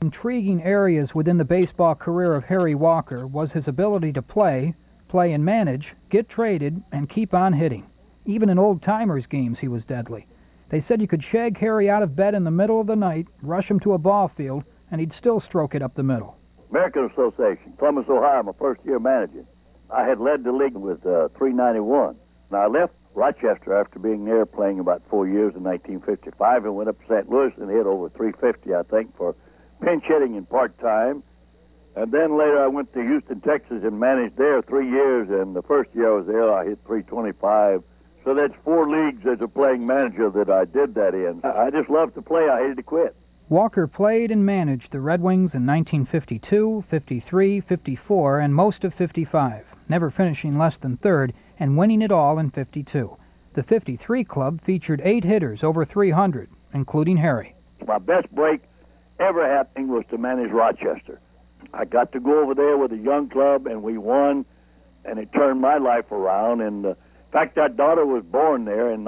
Intriguing areas within the baseball career of Harry Walker was his ability to play and manage, get traded, and keep on hitting. Even in old-timers games he was deadly. They said you could shag Harry out of bed in the middle of the night, rush him to a ball field, and he'd still stroke it up the middle. American Association, Columbus, Ohio, my first year managing. I had led the league with 391. And I left Rochester after being there playing about 4 years in 1955 and went up to St. Louis and hit over 350, I think, for pinch hitting in part-time. And then later I went to Houston, Texas and managed there 3 years. And the first year I was there, I hit 325. So that's 4 leagues as a playing manager that I did that in. I just loved to play. I hated to quit. Walker played and managed the Red Wings in 1952, 53, 54, and most of 55, never finishing less than third and winning it all in 52. The 53 club featured 8 hitters over 300, including Harry. My best break ever happening was to manage Rochester. I got to go over there with a young club, and we won, and it turned my life around. And in fact, our daughter was born there in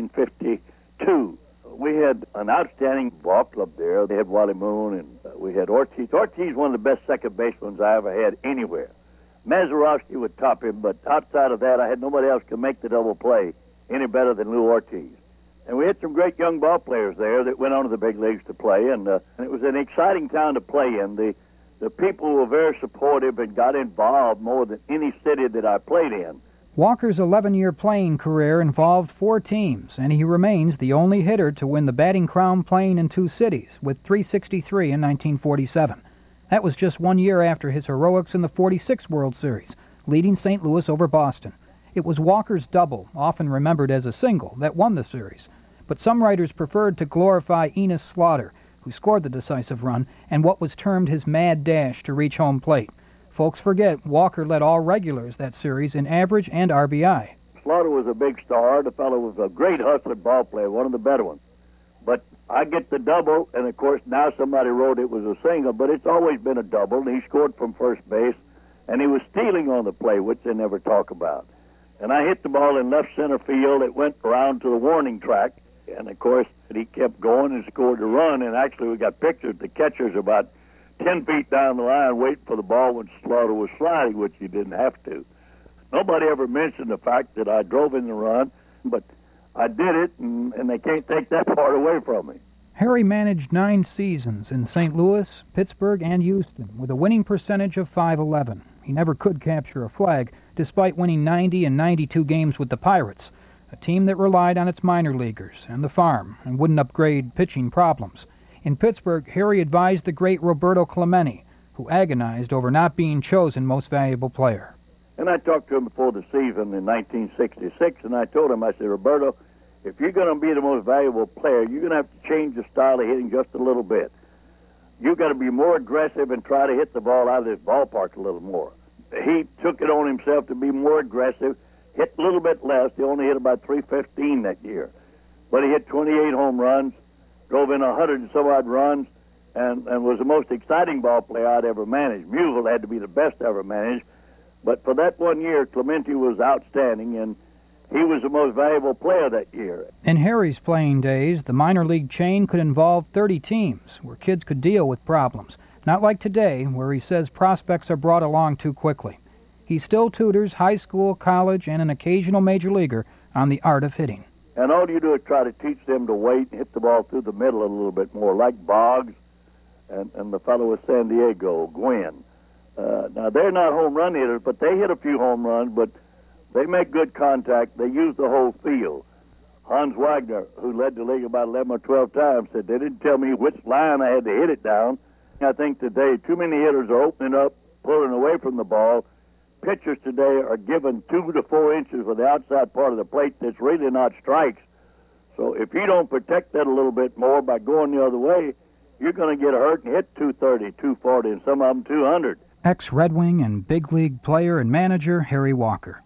1952. We had an outstanding ball club there. They had Wally Moon, and we had Ortiz. Ortiz, one of the best second basemen I ever had anywhere. Mazeroski would top him, but outside of that, I had nobody else could make the double play any better than Lou Ortiz. And we had some great young ball players there that went on to the big leagues to play, and it was an exciting town to play in. The people were very supportive and got involved more than any city that I played in. Walker's 11-year playing career involved 4 teams, and he remains the only hitter to win the batting crown playing in 2 cities, with 363 in 1947. That was just 1 year after his heroics in the 46 World Series, leading St. Louis over Boston. It was Walker's double, often remembered as a single, that won the series. But some writers preferred to glorify Enos Slaughter, who scored the decisive run, and what was termed his mad dash to reach home plate. Folks forget Walker led all regulars that series in average and RBI. Slaughter was a big star. The fellow was a great hustler ball player, one of the better ones. But I get the double, and of course now somebody wrote it was a single, but it's always been a double. And he scored from first base, and he was stealing on the play, which they never talk about. And I hit the ball in left center field. It went around to the warning track, and of course he kept going and scored a run. And actually we got pictures. The catcher's about 10 feet down the line waiting for the ball when Slaughter was sliding, which he didn't have to. Nobody ever mentioned the fact that I drove in the run, but I did it, and they can't take that part away from me. Harry managed 9 seasons in St. Louis, Pittsburgh, and Houston, with a winning percentage of .511. He never could capture a flag, despite winning 90 and 92 games with the Pirates, a team that relied on its minor leaguers and the farm and wouldn't upgrade pitching problems. In Pittsburgh, Harry advised the great Roberto Clemente, who agonized over not being chosen most valuable player. And I talked to him before the season in 1966, and I told him, I said, Roberto, if you're going to be the most valuable player, you're going to have to change the style of hitting just a little bit. You've got to be more aggressive and try to hit the ball out of this ballpark a little more. He took it on himself to be more aggressive, hit a little bit less. He only hit about 315 that year. But he hit 28 home runs, drove in 100 and some odd runs, and was the most exciting ball player I'd ever managed. Musial had to be the best ever managed. But for that 1 year, Clemente was outstanding, and he was the most valuable player that year. In Harry's playing days, the minor league chain could involve 30 teams, where kids could deal with problems. Not like today, where he says prospects are brought along too quickly. He still tutors high school, college, and an occasional major leaguer on the art of hitting. And all you do is try to teach them to wait and hit the ball through the middle a little bit more, like Boggs and the fellow with San Diego, Gwynn. Now, they're not home run hitters, but they hit a few home runs, but they make good contact. They use the whole field. Hans Wagner, who led the league about 11 or 12 times, said they didn't tell me which line I had to hit it down. I think today too many hitters are opening up, pulling away from the ball. Pitchers today are given 2 to 4 inches for the outside part of the plate that's really not strikes. So if you don't protect that a little bit more by going the other way, you're going to get hurt and hit 230, 240, and some of them 200. Ex-Red Wing and big league player and manager Harry Walker.